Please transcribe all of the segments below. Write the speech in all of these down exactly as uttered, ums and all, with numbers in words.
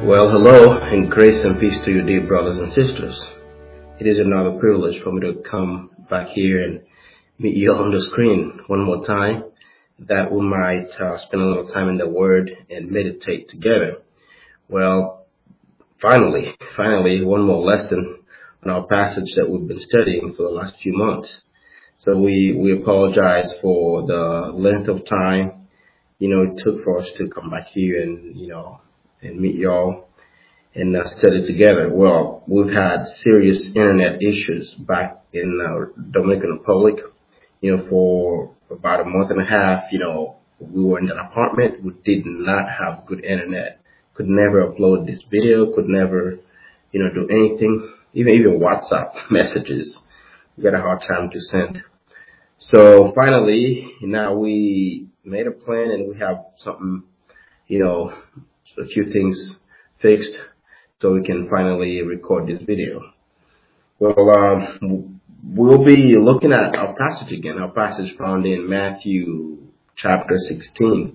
Well, hello, and grace and peace to you, dear brothers and sisters. It is another privilege for me to come back here and meet you on the screen one more time, that we might uh, spend a little time in the Word and meditate together. Well, finally, finally, one more lesson on our passage that we've been studying for the last few months. So we, we apologize for the length of time, you know, it took for us to come back here and, you know, and meet y'all and uh, study together. Well, we've had serious internet issues back in uh, Dominican Republic, you know, for about a month and a half. You know, we were in an apartment. We did not have good internet. Could never upload this video. Could never, you know, do anything. Even even WhatsApp messages, we got a hard time to send. So finally, now we made a plan and we have something, you know, a few things fixed, so we can finally record this video. Well, um, we'll be looking at our passage again, our passage found in Matthew chapter sixteen,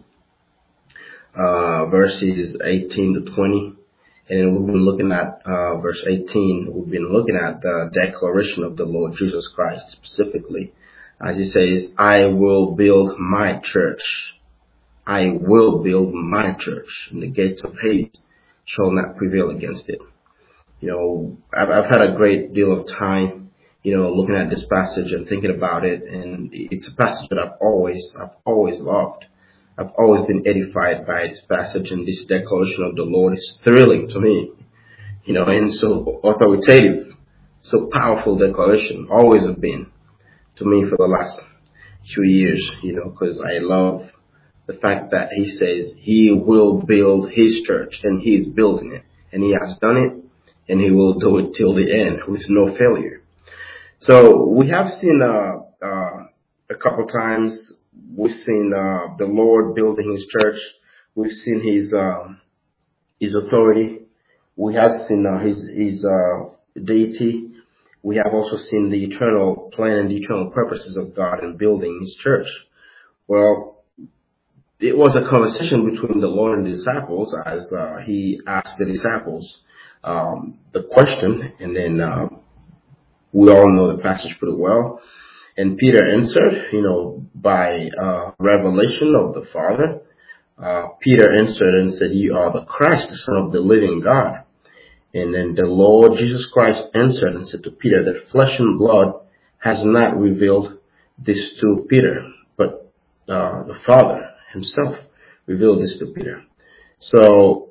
uh, verses eighteen to twenty. And then we've been looking at uh, verse eighteen. We've been looking at the declaration of the Lord Jesus Christ specifically, as he says, I will build my church. I will build my church, and the gates of Hades shall not prevail against it. You know, I've, I've had a great deal of time, you know, looking at this passage and thinking about it, and it's a passage that I've always, I've always loved. I've always been edified by this passage, and this declaration of the Lord is thrilling to me, you know, and so authoritative, so powerful declaration, always have been to me for the last few years, you know, because I love the fact that he says he will build his church, and he is building it, and he has done it, and he will do it till the end with no failure. So we have seen uh, uh, a couple times, we've seen uh, the Lord building his church. We've seen his uh, his authority. We have seen uh, his his uh, deity. We have also seen the eternal plan and the eternal purposes of God in building his church. Well, it was a conversation between the Lord and the disciples as uh, he asked the disciples um, the question, and then uh, we all know the passage pretty well. And Peter answered, you know, by uh, revelation of the Father. Uh, Peter answered and said, you are the Christ, the Son of the living God. And then the Lord Jesus Christ answered and said to Peter that flesh and blood has not revealed this to Peter, but uh, the Father himself revealed this to Peter. So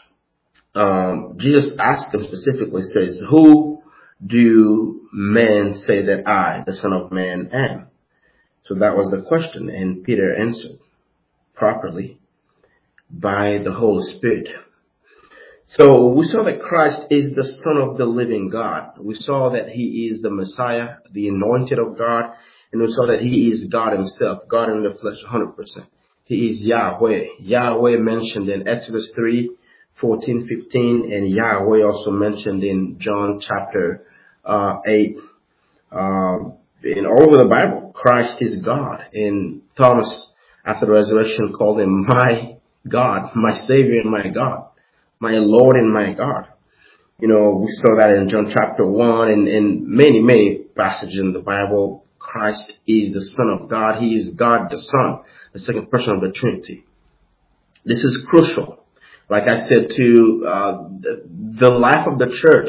um, Jesus asked him specifically, says, who do men say that I, the Son of Man, am? So that was the question, and Peter answered properly by the Holy Spirit. So we saw that Christ is the Son of the living God. We saw that he is the Messiah, the anointed of God, and we saw that he is God himself, God in the flesh, one hundred percent. He is Yahweh. Yahweh mentioned in Exodus three, fourteen, fifteen, and Yahweh also mentioned in John chapter uh, eight. Um, and all over the Bible, Christ is God. And Thomas, after the resurrection, called him my God, my Savior and my God, my Lord and my God. You know, we saw that in John chapter one and in many, many passages in the Bible. Christ is the Son of God. He is God the Son, the second person of the Trinity. This is crucial. Like I said, to uh, the, the life of the church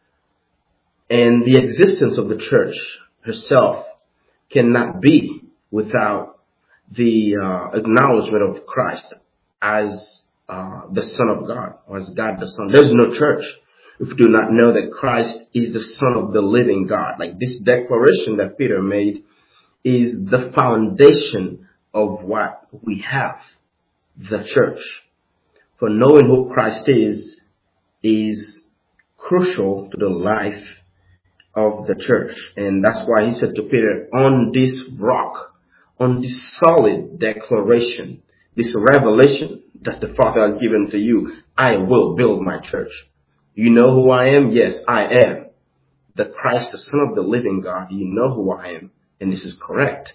and the existence of the church herself cannot be without the uh, acknowledgement of Christ as uh, the Son of God, or as God the Son. There's no church if we do not know that Christ is the Son of the living God. Like this declaration that Peter made is the foundation of what we have, the church. For knowing who Christ is, is crucial to the life of the church. And that's why he said to Peter, on this rock, on this solid declaration, this revelation that the Father has given to you, I will build my church. You know who I am? Yes, I am the Christ, the Son of the living God. You know who I am, and this is correct.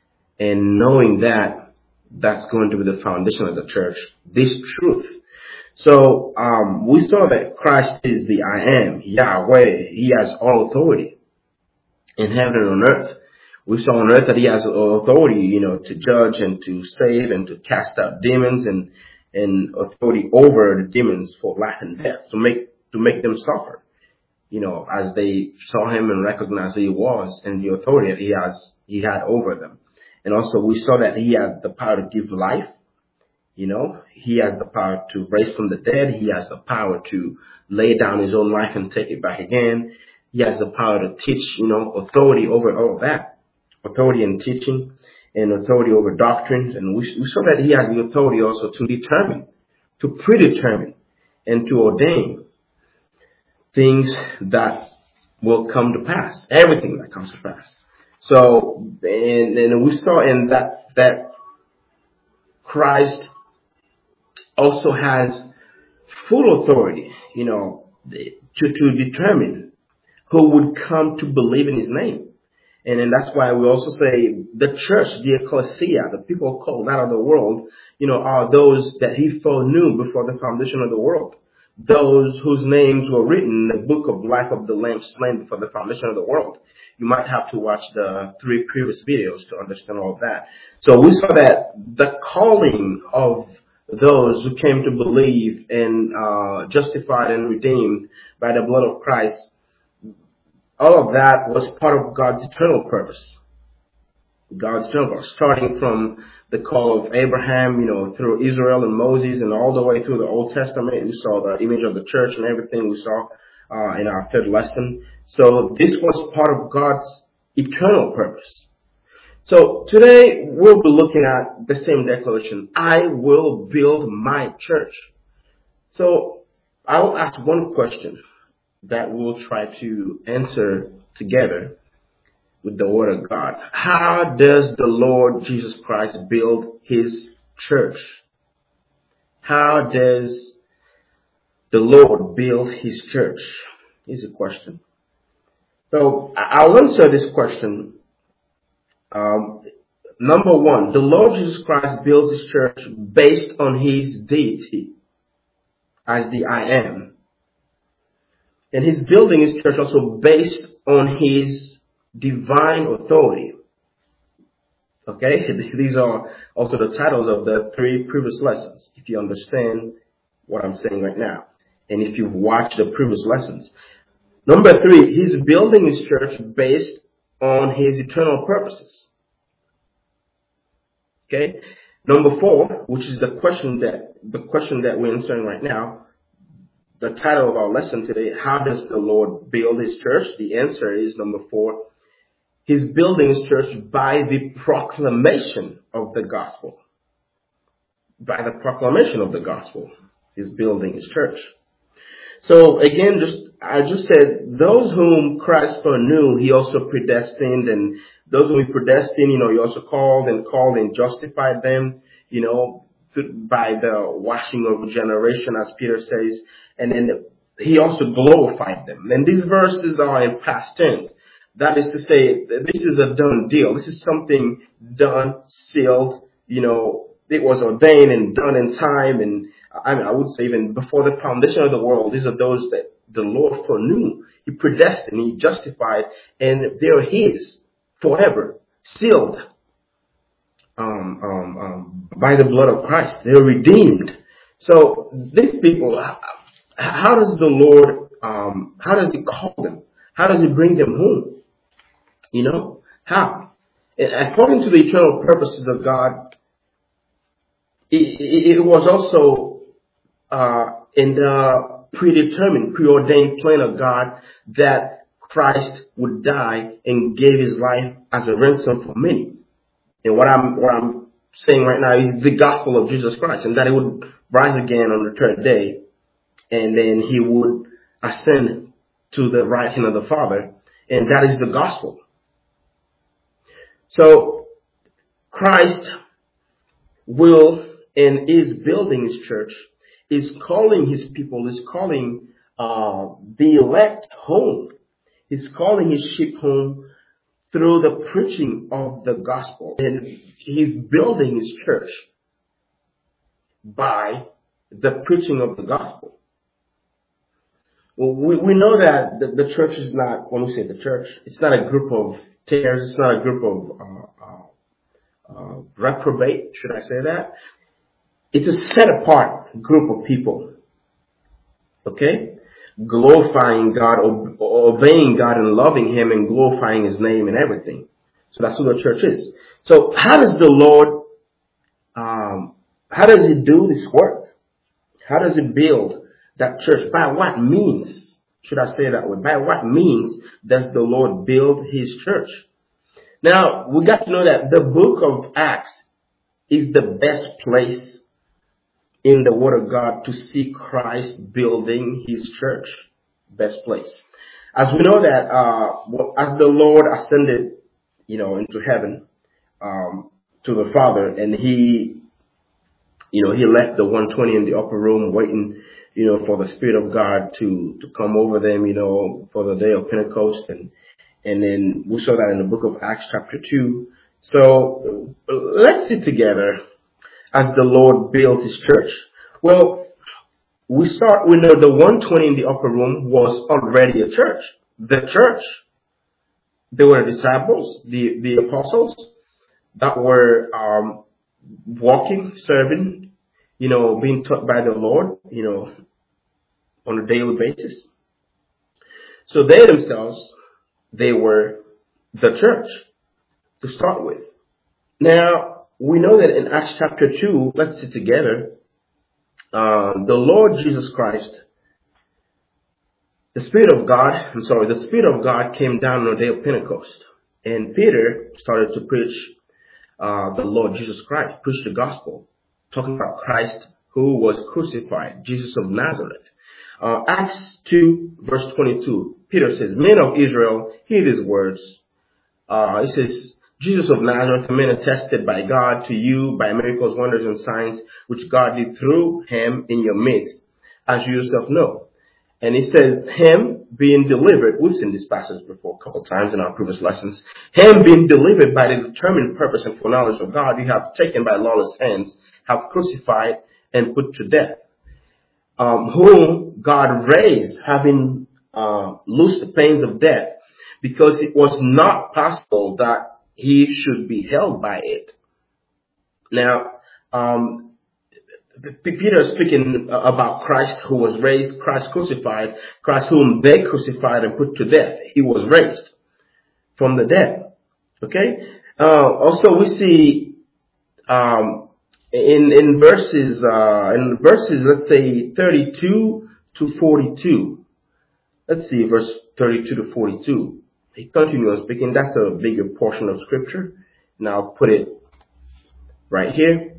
And knowing that, that's going to be the foundation of the church, this truth. So um, we saw that Christ is the I am, Yahweh. He has all authority in heaven and on earth. We saw on earth that he has authority, you know, to judge and to save and to cast out demons, and and authority over the demons for life and death, to make to make them suffer, you know, as they saw him and recognized who he was and the authority that he has he had over them. And also we saw that he had the power to give life. You know, he has the power to raise from the dead. He has the power to lay down his own life and take it back again. He has the power to teach, you know, authority over all of that. Authority in teaching and authority over doctrines. And we, we saw that he has the authority also to determine, to predetermine, and to ordain things that will come to pass. Everything that comes to pass. So, and, and we saw in that, that Christ also has full authority, you know, to, to determine who would come to believe in his name. And then that's why we also say the church, the ecclesia, the people called out of the world, you know, are those that he foreknew before the foundation of the world. Those whose names were written in the book of life of the Lamb slain before the foundation of the world. You might have to watch the three previous videos to understand all of that. So we saw that the calling of those who came to believe and uh, justified and redeemed by the blood of Christ, all of that was part of God's eternal purpose. God's eternal purpose, starting from the call of Abraham, you know, through Israel and Moses, and all the way through the Old Testament. We saw the image of the church and everything we saw uh, in our third lesson. So this was part of God's eternal purpose. So today we'll be looking at the same declaration. I will build my church. So I'll ask one question that we'll try to answer together with the word of God. How does the Lord Jesus Christ build his church? How does the Lord build his church? Is a question. So I'll answer this question. Um, number one, the Lord Jesus Christ builds his church based on his deity as the I am. And he's building his church also based on his divine authority. Okay, these are also the titles of the three previous lessons, if you understand what I'm saying right now, and if you've watched the previous lessons. Number three, he's building his church based on his eternal purposes. Okay. Number four, which is the question that the question that we're answering right now, the title of our lesson today, how does the Lord build his church? The answer is number four. He's building his church by the proclamation of the gospel. By the proclamation of the gospel, he's building his church. So again, just I just said, those whom Christ foreknew, he also predestined, and those whom he predestined, you know, he also called and called and justified them, you know, by the washing of regeneration, as Peter says, and then he also glorified them. And these verses are in past tense. That is to say, this is a done deal. This is something done, sealed, you know, it was ordained and done in time. And I mean, I would say even before the foundation of the world, these are those that the Lord foreknew. He predestined, he justified, and they're his forever, sealed um, um, um, by the blood of Christ. They're redeemed. So these people, how does the Lord, um, how does he call them? How does he bring them home? You know, how? According to the eternal purposes of God, it, it, it was also uh, in the predetermined, preordained plan of God that Christ would die and gave his life as a ransom for many. And what I'm what I'm saying right now is the gospel of Jesus Christ, and that he would rise again on the third day, and then he would ascend to the right hand of the Father, and that is the gospel. So Christ will and is building his church, is calling his people, is calling uh, the elect home. He's calling his sheep home through the preaching of the gospel. And he's building his church by the preaching of the gospel. Well, we, we know that the, the church is not, when we say the church, it's not a group of tares, it's not a group of uh, uh, uh, reprobate, should I say that? It's a set apart group of people, okay? Glorifying God, ob- obeying God and loving Him and glorifying His name and everything. So that's who the church is. So how does the Lord, um, how does He do this work? How does He build that church? By what means, should I say that way? By what means does the Lord build His church? Now, we got to know that the book of Acts is the best place in the Word of God to see Christ building His church. Best place. As we know that, uh, as the Lord ascended, you know, into heaven, um, to the Father, and He, you know, He left the one twenty in the upper room waiting, you know, for the Spirit of God to, to come over them, you know, for the day of Pentecost. And, and then we saw that in the book of Acts chapter two. So let's see together as the Lord built His church. Well, we start, we know the one twenty in the upper room was already a church. The church, they were disciples, the, the apostles that were, um, walking, serving, you know, being taught by the Lord, you know, on a daily basis. So they themselves, they were the church to start with. Now, we know that in Acts chapter two, let's see together, uh, the Lord Jesus Christ, the Spirit of God, I'm sorry, the Spirit of God came down on the day of Pentecost. And Peter started to preach uh, the Lord Jesus Christ, preach the gospel, talking about Christ who was crucified, Jesus of Nazareth. Uh, Acts two, verse twenty-two, Peter says, "Men of Israel, hear these words." Uh, he says, "Jesus of Nazareth, a man attested by God to you by miracles, wonders, and signs, which God did through Him in your midst, as you yourself know." And he says, "Him being delivered," we've seen this passage before a couple of times in our previous lessons, "Him being delivered by the determined purpose and foreknowledge of God, you have taken by lawless hands, have crucified and put to death, um, whom God raised, having uh, loosed the pains of death, because it was not possible that He should be held by it." Now, um, Peter is speaking about Christ who was raised, Christ crucified, Christ whom they crucified and put to death. He was raised from the dead. Okay? Uh, also we see, um, in, in verses, uh, in verses, let's say thirty-two to forty-two. Let's see, verse thirty-two to forty-two. He continues speaking. That's a bigger portion of scripture. Now I'll put it right here.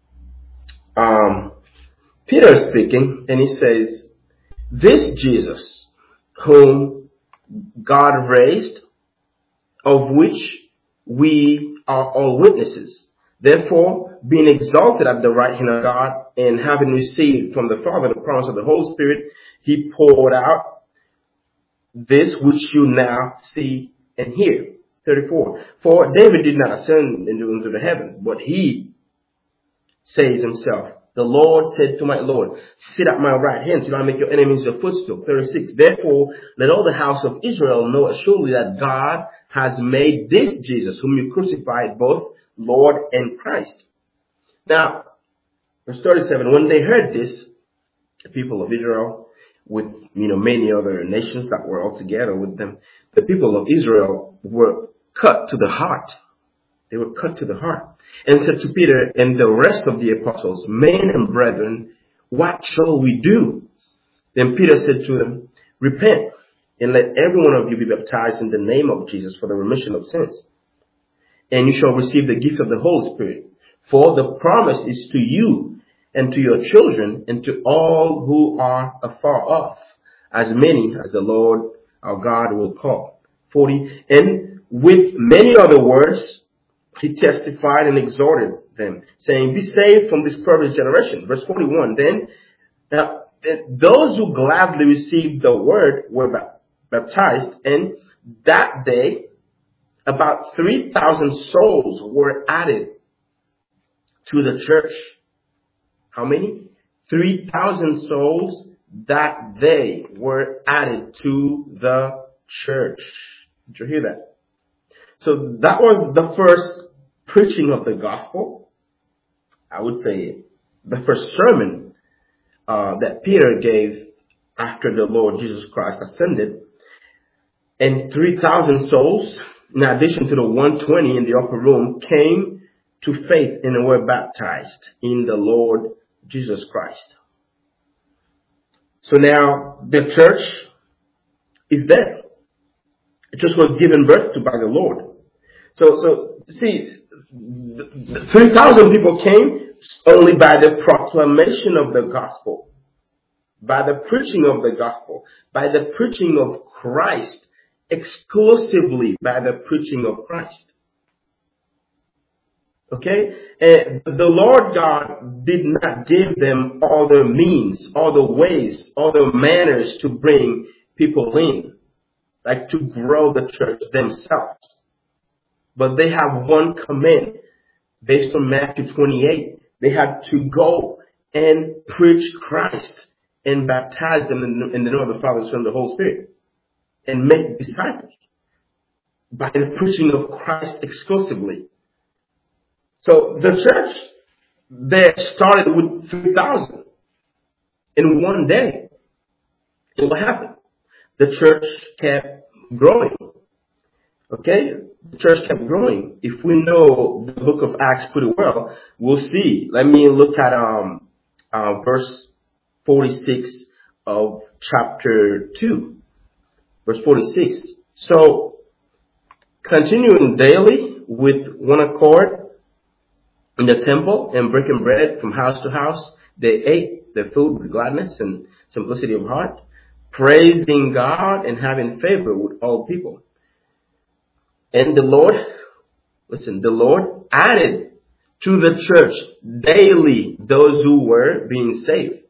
Um, Peter is speaking, and he says, "This Jesus, whom God raised, of which we are all witnesses. Therefore, being exalted at the right hand of God, and having received from the Father the promise of the Holy Spirit, He poured out this which you now see and hear." thirty-four. "For David did not ascend into the heavens, but he says himself, the Lord said to my Lord, sit at my right hand till I make your enemies your footstool." thirty-six. "Therefore, let all the house of Israel know assuredly that God has made this Jesus, whom you crucified, both Lord and Christ." Now, verse thirty-seven, "When they heard this, the people of Israel, with, you know, many other nations that were all together with them, the people of Israel were cut to the heart." They were cut to the heart, and said to Peter and the rest of the apostles, "Men and brethren, what shall we do?" Then Peter said to them, "Repent, and let every one of you be baptized in the name of Jesus for the remission of sins, and you shall receive the gift of the Holy Spirit. For the promise is to you and to your children and to all who are afar off, as many as the Lord our God will call." forty. "And with many other words, He testified and exhorted them, saying, be saved from this perverse generation." Verse forty-one, "Then uh, those who gladly received the word were baptized, and that day about three thousand souls were added to the church." How many? three thousand souls that day were added to the church. Did you hear that? So that was the first preaching of the gospel. I would say the first sermon uh, that Peter gave after the Lord Jesus Christ ascended. And three thousand souls, in addition to the one hundred twenty in the upper room, came to faith and were baptized in the Lord Jesus Christ. So now the church is there. It just was given birth to by the Lord. So, so see, three thousand people came only by the proclamation of the gospel, by the preaching of the gospel, by the preaching of Christ, exclusively by the preaching of Christ. Okay? And the Lord God did not give them all the means, all the ways, all the manners to bring people in, like to grow the church themselves. But they have one command based on Matthew twenty-eight. They had to go and preach Christ and baptize them in the, in the name of the Father, Son, and the Holy Spirit, and make disciples by the preaching of Christ exclusively. So the church there started with three thousand in one day. And what happened? The church kept growing. Okay? The church kept growing. If we know the book of Acts pretty well, we'll see. Let me look at um uh, verse forty-six of chapter two. Verse forty-six. So, continuing daily with one accord in the temple and breaking bread from house to house, they ate their food with gladness and simplicity of heart, praising God and having favor with all people. And the Lord, listen, the Lord added to the church daily those who were being saved.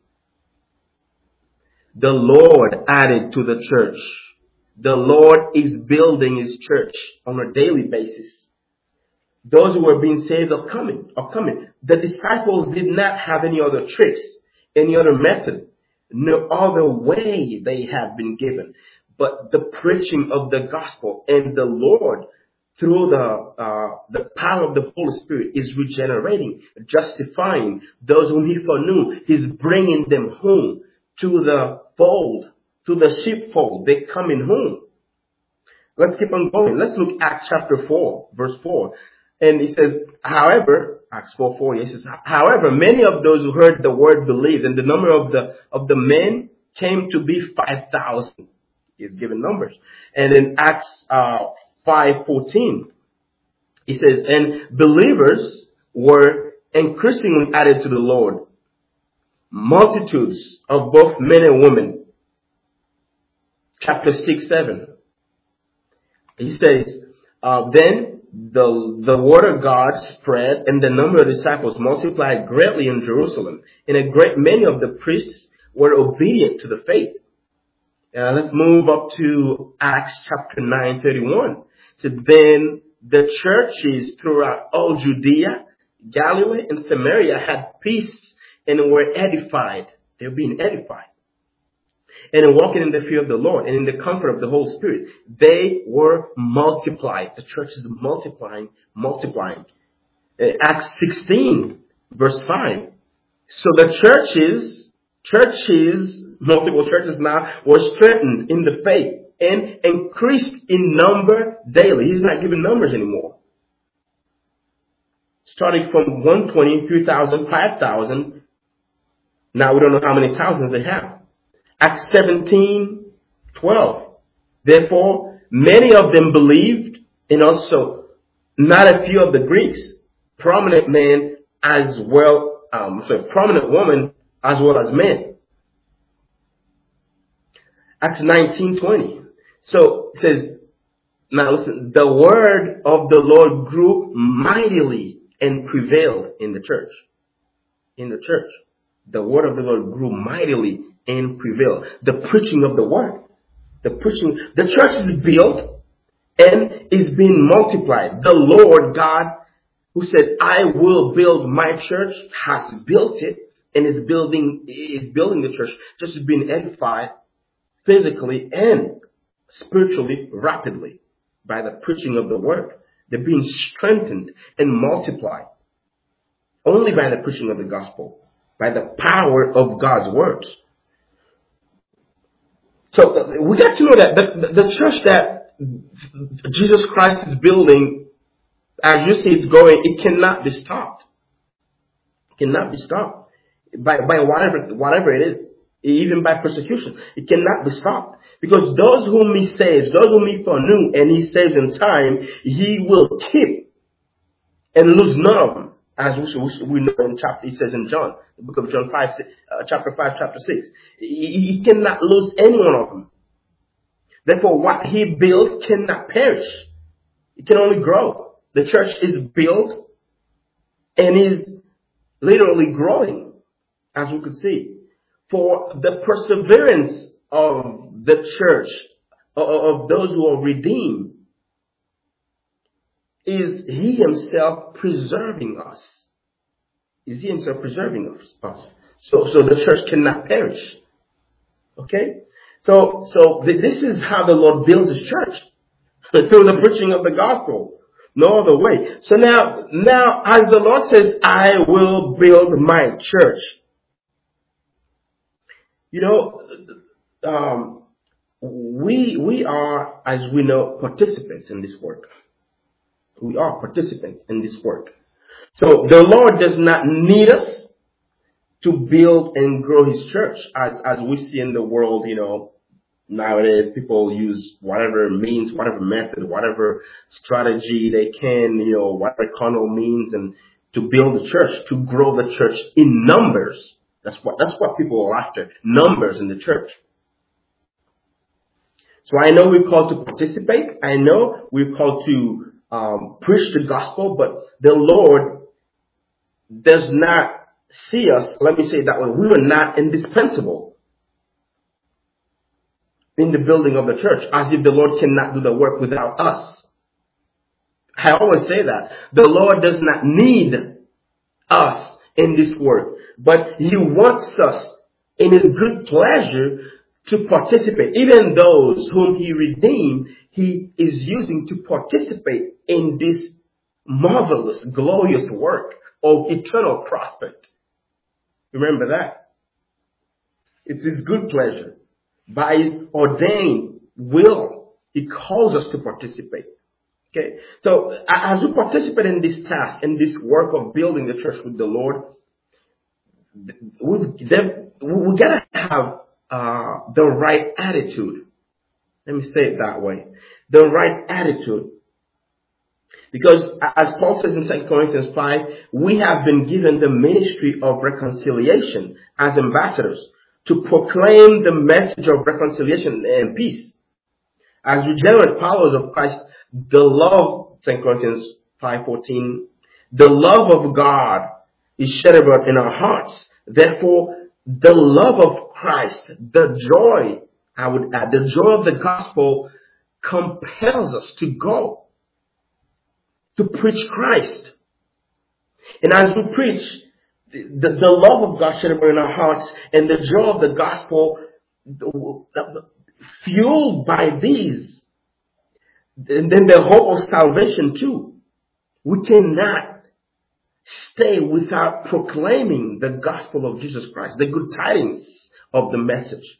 The Lord added to the church. The Lord is building His church on a daily basis. Those who were being saved are coming, are coming. The disciples did not have any other tricks, any other method, no other way they have been given. But the preaching of the gospel, and the Lord, through the uh, the power of the Holy Spirit, is regenerating, justifying those whom He foreknew. He's bringing them home to the fold, to the sheepfold. They come in home. Let's keep on going. Let's look at chapter four, verse four. And it says, however, Acts four forty, it says, however, many of those who heard the word believed, and the number of the of the men came to be five thousand. He's given numbers. And in Acts uh, five fourteen, it says, and believers were increasingly added to the Lord, multitudes of both men and women. Chapter six seven. He says, uh, then the the word of God spread, and the number of disciples multiplied greatly in Jerusalem, and a great many of the priests were obedient to the faith. Uh, let's move up to Acts chapter nine thirty-one. So then the churches throughout all Judea, Galilee, and Samaria had peace and were edified. They were being edified. And walking in the fear of the Lord and in the comfort of the Holy Spirit, they were multiplied. The church is multiplying, multiplying. Uh, Acts sixteen, verse five. So the churches, churches, multiple churches now were strengthened in the faith and increased in number daily. He's not giving numbers anymore. Starting from one hundred twenty, three thousand, five thousand. Now we don't know how many thousands they have. Acts seventeen twelve. Therefore, many of them believed, and also not a few of the Greeks, prominent men as well, um, sorry, prominent women as well as men. Acts nineteen twenty. So it says, now listen, the word of the Lord grew mightily and prevailed in the church. In the church. The word of the Lord grew mightily and prevailed. The preaching of the word. The preaching, the church is built and is being multiplied. The Lord God, who said, I will build my church, has built it. and is building is building the church, just is being edified physically and spiritually rapidly by the preaching of the word. They're being strengthened and multiplied only by the preaching of the gospel, by the power of God's words. So we got to know that the, the, the church that Jesus Christ is building, as you see it's going, it cannot be stopped. It cannot be stopped by, by whatever, whatever it is, even by persecution. It cannot be stopped. Because those whom he saves, those whom he foreknew and he saves in time, he will keep and lose none of them. As we, we know in chapter, he says in John, the book of John five, uh, chapter five, chapter six. He, he cannot lose any one of them. Therefore, what he built cannot perish. It can only grow. The church is built and is literally growing, as we could see. For the perseverance of the church, of those who are redeemed, is he himself preserving us. Is he himself preserving us? So, so the church cannot perish. Okay? So, so th- this is how the Lord builds his church. Through the preaching of the gospel. No other way. So now, now, as the Lord says, I will build my church. You know, um, we, we are, as we know, participants in this work. We are participants in this work. So the Lord does not need us to build and grow his church as, as we see in the world, you know, nowadays people use whatever means, whatever method, whatever strategy they can, you know, whatever carnal means and to build the church, to grow the church in numbers. That's what, that's what people are after. Numbers in the church. So I know we're called to participate. I know we're called to Um, preach the gospel, but the Lord does not see us, let me say it that way, we are not indispensable in the building of the church, as if the Lord cannot do the work without us. I always say that. The Lord does not need us in this work, but he wants us in his good pleasure to participate. Even those whom he redeemed, he is using to participate in this marvelous, glorious work of eternal prospect. Remember that. It's his good pleasure. By his ordained will, he calls us to participate. Okay. So as we participate in this task, in this work of building the church with the Lord, we we gotta have uh, the right attitude. Let me say it that way. The right attitude. Because as Paul says in Second Corinthians five, we have been given the ministry of reconciliation as ambassadors to proclaim the message of reconciliation and peace. As regenerate followers of Christ, the love, Second Corinthians five fourteen, the love of God is shed abroad in our hearts. Therefore, the love of Christ, the joy, I would add, the joy of the gospel compels us to go, to preach Christ. And as we preach, the, the love of God shed abroad in our hearts and the joy of the gospel, fueled by these, and then the hope of salvation too. We cannot stay without proclaiming the gospel of Jesus Christ, the good tidings of the message.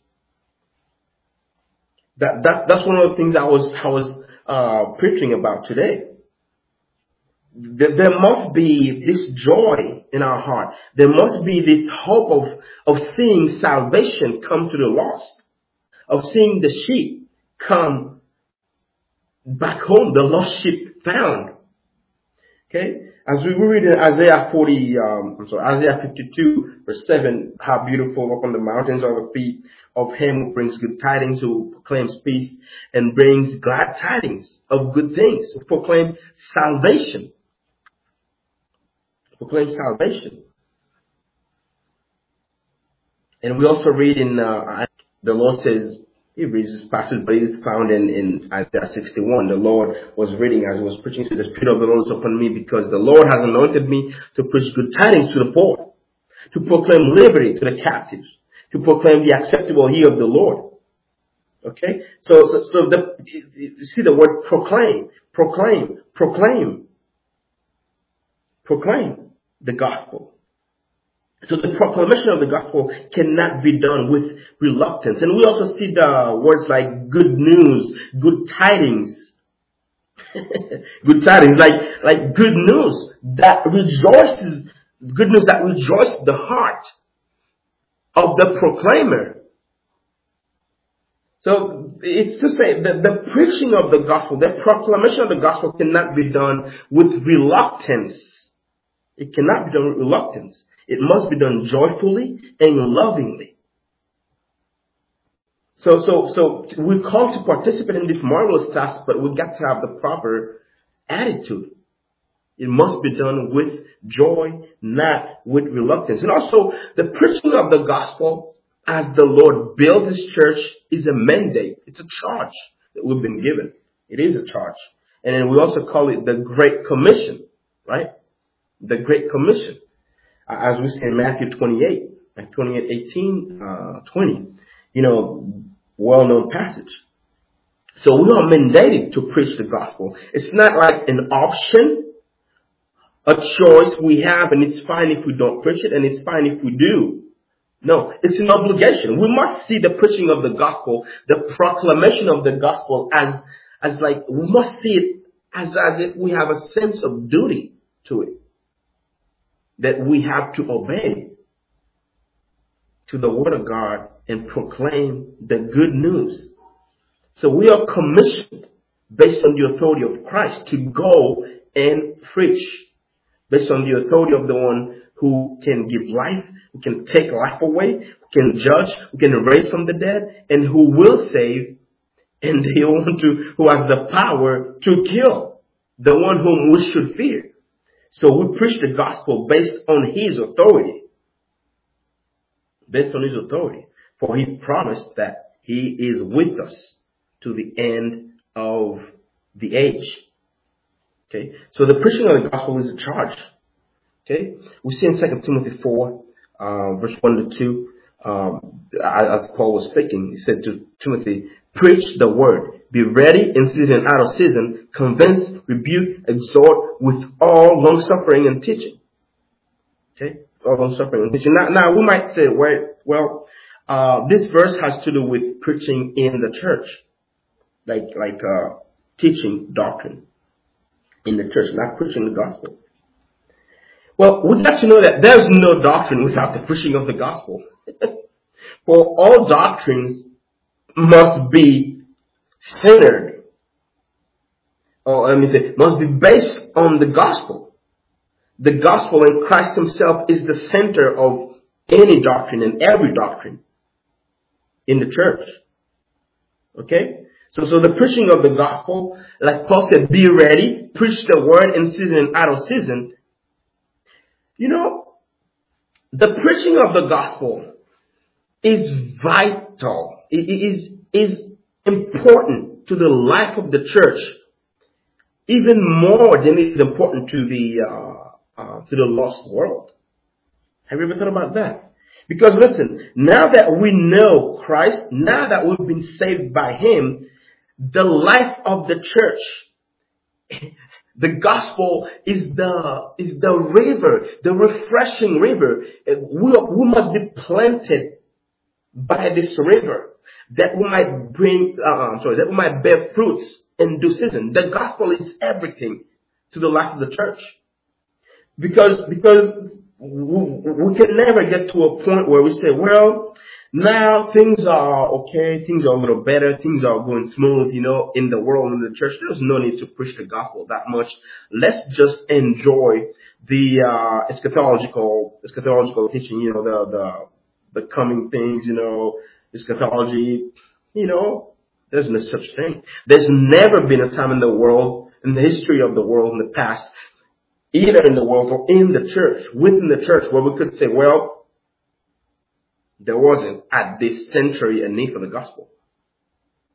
That, that that's one of the things I was I was uh, preaching about today. There, there must be this joy in our heart. There must be this hope of of seeing salvation come to the lost, of seeing the sheep come back home, the lost sheep found. Okay, as we read in Isaiah forty, um, I'm sorry, Isaiah fifty-two, verse seven, how beautiful upon the mountains are the feet of him who brings good tidings, who proclaims peace and brings glad tidings of good things, who proclaim salvation. Proclaim salvation. And we also read in, uh, the Lord says, he reads this passage, but it is found in, in Isaiah sixty-one. The Lord was reading as he was preaching, to the Spirit of the Lord is upon me because the Lord has anointed me to preach good tidings to the poor. to proclaim liberty to the captives, to proclaim the acceptable year of the Lord. Okay? So, so, so the, you see the word proclaim, proclaim, proclaim, proclaim the gospel. So the proclamation of the gospel cannot be done with reluctance. And we also see the words like good news, good tidings. Good tidings, like, like good news that rejoices, good news that rejoices the heart of the proclaimer. So it's to say that the preaching of the gospel, the proclamation of the gospel cannot be done with reluctance. It cannot be done with reluctance. It must be done joyfully and lovingly. So, so, so we're called to participate in this marvelous task, but we got to have the proper attitude. It must be done with joy, not with reluctance. And also, the preaching of the gospel as the Lord builds His church is a mandate. It's a charge that we've been given. It is a charge. And then we also call it the Great Commission, right? The Great Commission. As we see in Matthew twenty-eight, like twenty-eight, eighteen, uh, twenty, you know, well-known passage. So we are mandated to preach the gospel. It's not like an option, a choice we have, and it's fine if we don't preach it, and it's fine if we do. No, it's an obligation. We must see the preaching of the gospel, the proclamation of the gospel as, as like, we must see it as, as if we have a sense of duty to it. That we have to obey to the word of God and proclaim the good news. So we are commissioned based on the authority of Christ to go and preach based on the authority of the one who can give life, who can take life away, who can judge, who can raise from the dead, and who will save, and the one to, who has the power to kill, the one whom we should fear. So we preach the gospel based on His authority. Based on His authority. For He promised that He is with us to the end of the age. Okay. So the preaching of the gospel is a charge. Okay. We see in Second Timothy four, uh, verse one to two, um, as Paul was speaking, he said to Timothy, preach the word. Be ready in season and out of season. Convince, rebuke, exhort with all long suffering and teaching. Okay? All long suffering and teaching. Now, now we might say, well, well uh, this verse has to do with preaching in the church. Like, like, uh, teaching doctrine in the church, not preaching the gospel. Well, we got to know that there's no doctrine without the preaching of the gospel. For all doctrines must be centered, or let me say, must be based on the gospel. The gospel in Christ Himself is the center of any doctrine and every doctrine in the church. Okay? So, so the preaching of the gospel, like Paul said, be ready, preach the word in season and out of season. You know, the preaching of the gospel is vital. It is, is important to the life of the church, even more than it is important to the uh, uh, to the lost world. Have you ever thought about that? Because listen, now that we know Christ, now that we've been saved by Him, the life of the church, the gospel is the is the river, the refreshing river. We, we must be planted by this river, that we might bring, uh, I'm sorry, that we might bear fruits in due season. The gospel is everything to the life of the church. Because, because we, we can never get to a point where we say, well, now things are okay, things are a little better, things are going smooth, you know, in the world, in the church. There's no need to push the gospel that much. Let's just enjoy the, uh, eschatological, eschatological teaching, you know, the, the, the coming things, you know, eschatology, you know, there's no such thing. There's never been a time in the world, in the history of the world in the past, either in the world or in the church, within the church, where we could say, well, there wasn't at this century a need for the gospel.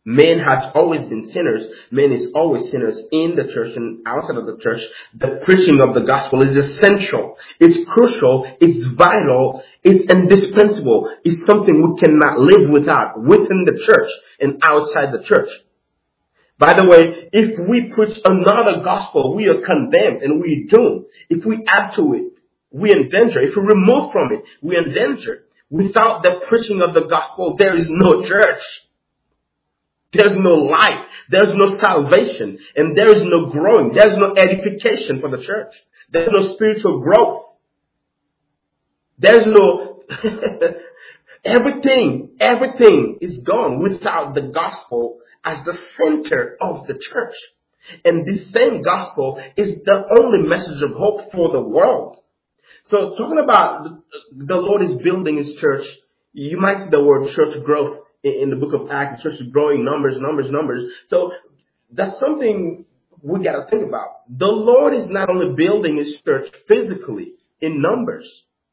Man has always been sinners. Man is always sinners in the church and outside of the church. The preaching of the gospel is essential. It's crucial. It's vital. It's indispensable. It's something we cannot live without within the church and outside the church. By the way, if we preach another gospel, we are condemned and we are doomed. If we add to it, we are in danger. If we remove from it, we are in danger. Without the preaching of the gospel, there is no church. There's no life. There's no salvation. And there is no growing. There's no edification for the church. There's no spiritual growth. There's no... everything, everything is gone without the gospel as the center of the church. And this same gospel is the only message of hope for the world. So talking about the Lord is building his church, you might see the word church growth in the book of Acts. The church is growing, numbers, numbers, numbers. So that's something we got to think about. The Lord is not only building his church physically in numbers.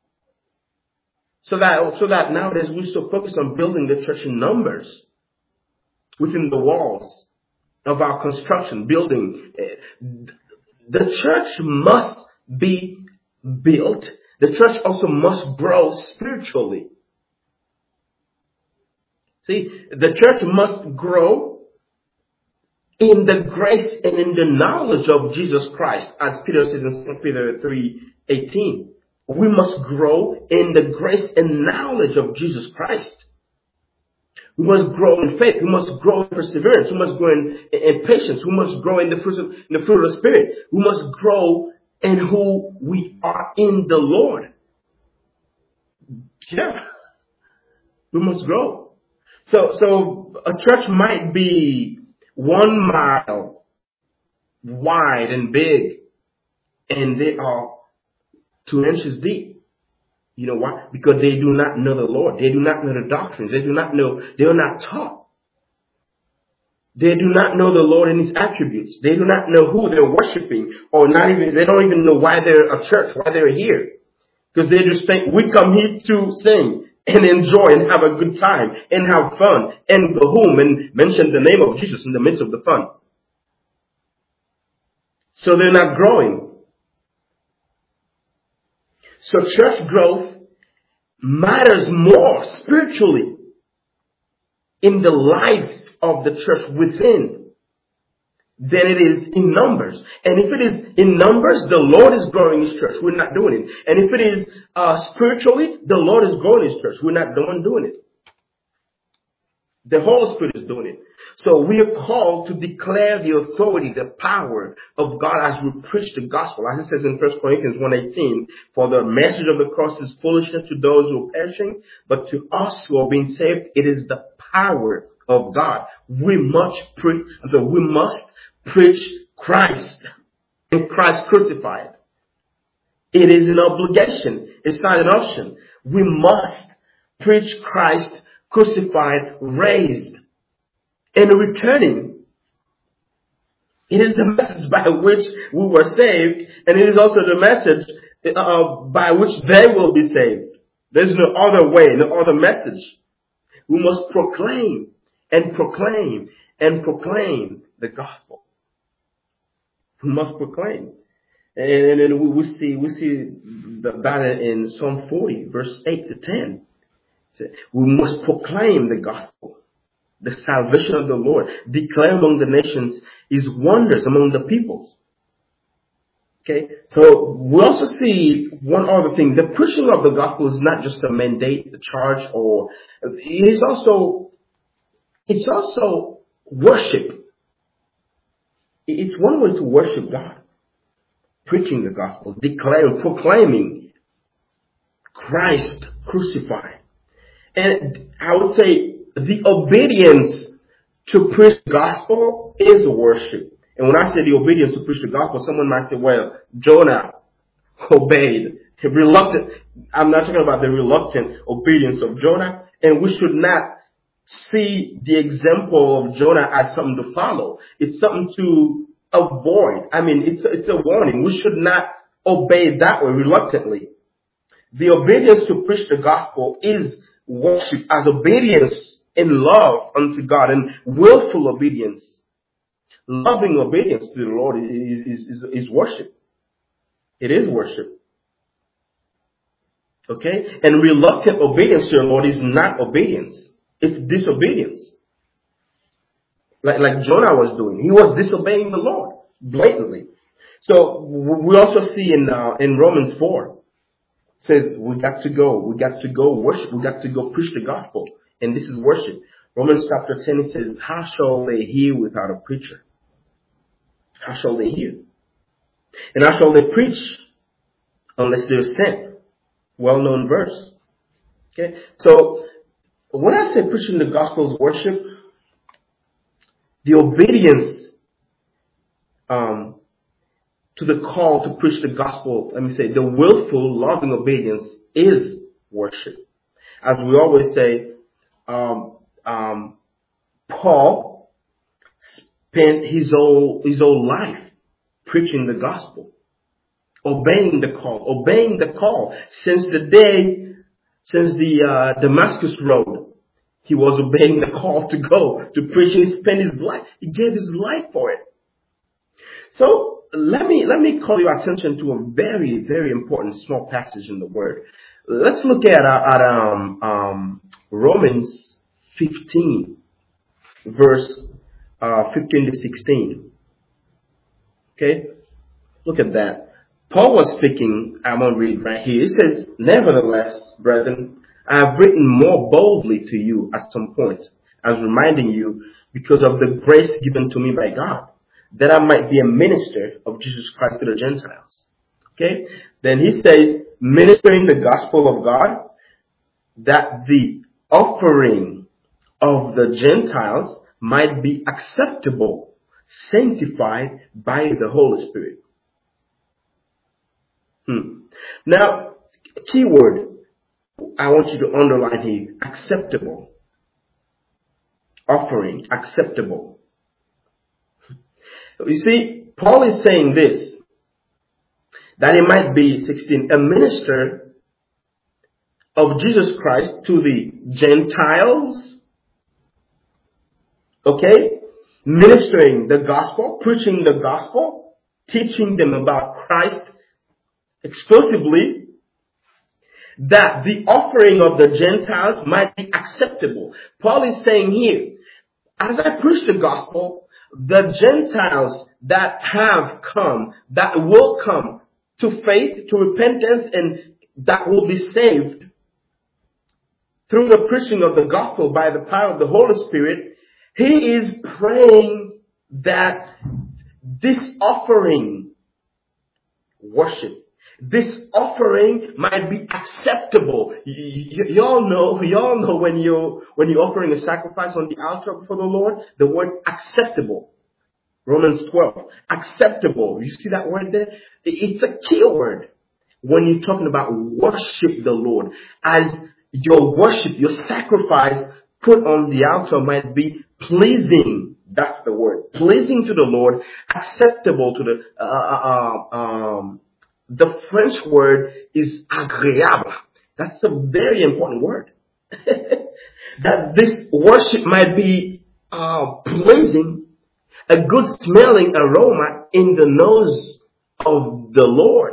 So that, so that nowadays we're so focused on building the church in numbers within the walls of our construction building. The church must be built. The church also must grow spiritually. See, the church must grow in the grace and in the knowledge of Jesus Christ, as Peter says in Second Peter three eighteen. We must grow in the grace and knowledge of Jesus Christ. We must grow in faith. We must grow in perseverance. We must grow in, in patience. We must grow in the fruit of, in the fruit of the Spirit. We must grow in who we are in the Lord. Yeah. We must grow. So, so a church might be one mile wide and big, and they are two inches deep. You know why? Because they do not know the Lord. They do not know the doctrines. They do not know, they are not taught. They do not know the Lord and his attributes. They do not know who they're worshiping, or not even, they don't even know why they're a church, why they're here. Because they just think we come here to sing and enjoy and have a good time and have fun and go home and mention the name of Jesus in the midst of the fun. So they're not growing. So church growth matters more spiritually in the life of the church within than it is in numbers. And if it is in numbers, the Lord is growing his church. We're not doing it. And if it is uh, spiritually, the Lord is growing his church. We're not doing, doing it. The Holy Spirit is doing it. So we are called to declare the authority, the power of God as we preach the gospel. As it says in First Corinthians one eighteen, for the message of the cross is foolishness to those who are perishing, but to us who are being saved, it is the power of God. We must preach, we must preach Christ and Christ crucified. It is an obligation. It's not an option. We must preach Christ crucified, raised, and returning. It is the message by which we were saved, and it is also the message uh, by which they will be saved. There's no other way, no other message. We must proclaim and proclaim and proclaim the gospel. We must proclaim. And then we see, we see about it in Psalm forty, verse eight to ten. We must proclaim the gospel, the salvation of the Lord, declare among the nations his wonders among the peoples. Okay, so we also see one other thing. The preaching of the gospel is not just a mandate, a charge, or it is also, it's also worship. It's one way to worship God. Preaching the gospel, declaring, proclaiming Christ crucified. And I would say the obedience to preach the gospel is worship. And when I say the obedience to preach the gospel, someone might say, well, Jonah obeyed. Reluctant. I'm not talking about the reluctant obedience of Jonah. And we should not see the example of Jonah as something to follow. It's something to avoid. I mean, it's, it's a warning. We should not obey that way reluctantly. The obedience to preach the gospel is worship, as obedience in love unto God and willful obedience. Loving obedience to the Lord is, is, is, is worship. It is worship. Okay? And reluctant obedience to the Lord is not obedience. It's disobedience. Like, like Jonah was doing. He was disobeying the Lord blatantly. So we also see in uh, in Romans four, it says we got to go. We got to go worship. We got to go preach the gospel. And this is worship. Romans chapter ten, it says, how shall they hear without a preacher? How shall they hear? And how shall they preach unless they're sent? Well-known verse. Okay. So when I say preaching the gospel is worship, the obedience um, to the call to preach the gospel, let me say, the willful, loving obedience is worship. As we always say, um, um, Paul spent his whole his whole life preaching the gospel, obeying the call, obeying the call since the day, since the uh, Damascus Road. He was obeying the call to go to preach. He spent his life. He gave his life for it. So let me let me call your attention to a very very important small passage in the Word. Let's look at uh, at um, um, Romans fifteen, verse uh, fifteen to sixteen. Okay, look at that. Paul was speaking. I'm gonna read right here. It says, "Nevertheless, brethren, I have written more boldly to you at some point, as reminding you, because of the grace given to me by God, that I might be a minister of Jesus Christ to the Gentiles." Okay? Then he says, ministering the gospel of God, that the offering of the Gentiles might be acceptable, sanctified by the Holy Spirit. Hmm. Now, key word I want you to underline here, acceptable. Offering, acceptable. You see, Paul is saying this, that it might be, sixteen, a minister of Jesus Christ to the Gentiles. Okay? Ministering the gospel, preaching the gospel, teaching them about Christ exclusively, that the offering of the Gentiles might be acceptable. Paul is saying here, as I preach the gospel, the Gentiles that have come, that will come to faith, to repentance, and that will be saved through the preaching of the gospel by the power of the Holy Spirit, he is praying that this offering, worship, this offering might be acceptable. Y- y- y'all know, y'all know when you when you're offering a sacrifice on the altar before the Lord, the word acceptable. Romans twelve, acceptable. You see that word there? It's a key word when you're talking about worship the Lord. As your worship, your sacrifice put on the altar might be pleasing. That's the word. Pleasing to the Lord, acceptable to the. Uh, uh, um, The French word is agréable. That's a very important word. That this worship might be uh, pleasing, a good smelling aroma in the nose of the Lord.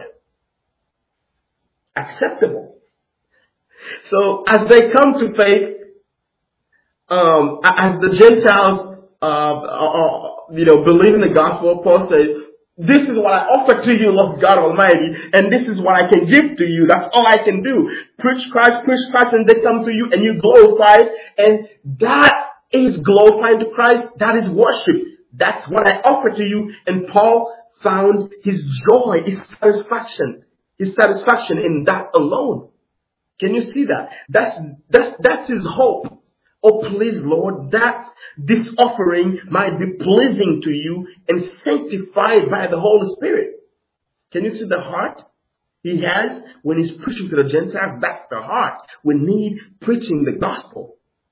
Acceptable. So as they come to faith, um, as the Gentiles, uh, uh, you know, believe in the gospel, Paul says, this is what I offer to you, Lord God Almighty, and this is what I can give to you. That's all I can do. Preach Christ, preach Christ, and they come to you and you glorify it. And that is glorifying to Christ. That is worship. That's what I offer to you. And Paul found his joy, his satisfaction, his satisfaction in that alone. Can you see that? That's, that's, that's his hope. Oh, please, Lord, that this offering might be pleasing to you and sanctified by the Holy Spirit. Can you see the heart he has when he's preaching to the Gentiles? That's the heart. We need preaching the gospel.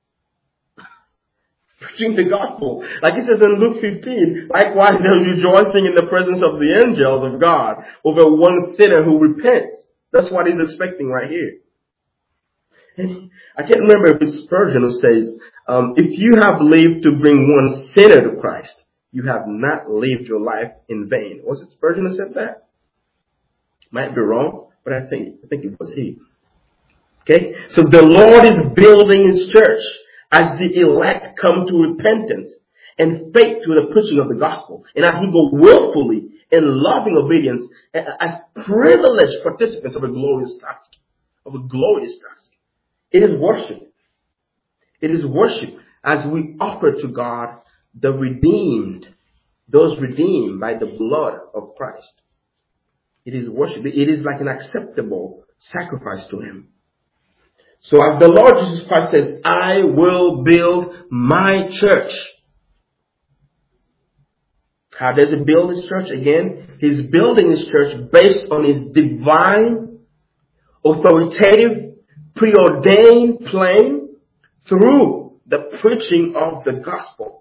Preaching the gospel. Like it says in Luke fifteen, likewise there's rejoicing in the presence of the angels of God over one sinner who repents. That's what he's expecting right here. And I can't remember if it's Spurgeon who says, Um, if you have lived to bring one sinner to Christ, you have not lived your life in vain. Was it Spurgeon who said that? Might be wrong, but I think I think it was he. Okay, so the Lord is building His church as the elect come to repentance and faith to the preaching of the gospel, and as we go willfully in loving obedience as privileged participants of a glorious task, of a glorious task. It is worship. It is worship as we offer to God the redeemed, those redeemed by the blood of Christ. It is worship. It is like an acceptable sacrifice to Him. So as the Lord Jesus Christ says, I will build my church. How does He build His church? Again, He's building His church based on His divine, authoritative, preordained plan through the preaching of the gospel.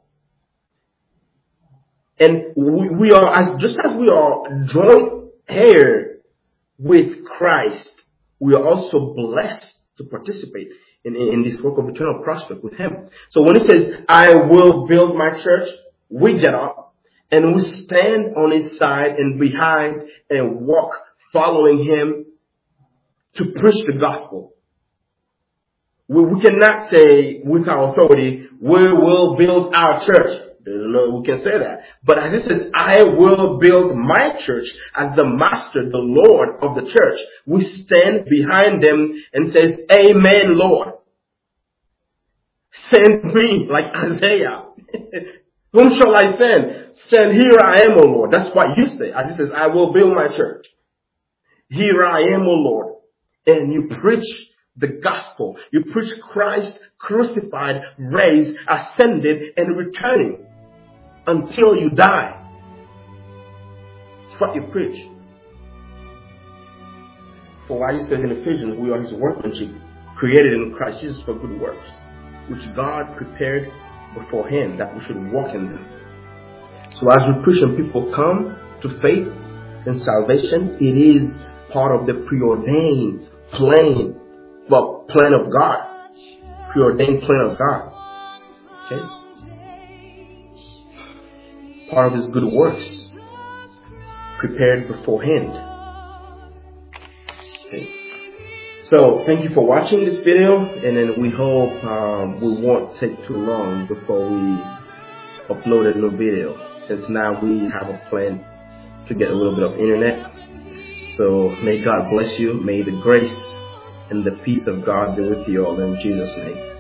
And we, we are, as just as we are joint heir with Christ, we are also blessed to participate in, in, in this work of eternal prospect with Him. So when He says, I will build my church, we get up and we stand on His side and behind and walk following Him to preach the gospel. We, we cannot say with our authority, we will build our church. There's no, we can say that. But as it says, I will build my church as the master, the Lord of the church. We stand behind them and says, Amen, Lord. Send me, like Isaiah. Whom shall I send? Send, here I am, O Lord. That's what you say. As it says, I will build my church. Here I am, O Lord. And you preach the gospel. You preach Christ crucified, raised, ascended, and returning until you die. That's what you preach. For why He says in Ephesians, we are His workmanship, created in Christ Jesus for good works, which God prepared beforehand that we should walk in them. So as we preach and people come to faith and salvation, it is part of the preordained plan, well, plan of God. Preordained plan of God. Okay? Part of His good works. Prepared beforehand. Okay. So, thank you for watching this video. And then we hope um, we won't take too long before we upload a new video. Since now we have a plan to get a little bit of internet. So, may God bless you. May the grace and the peace of God be with you all in Jesus' name.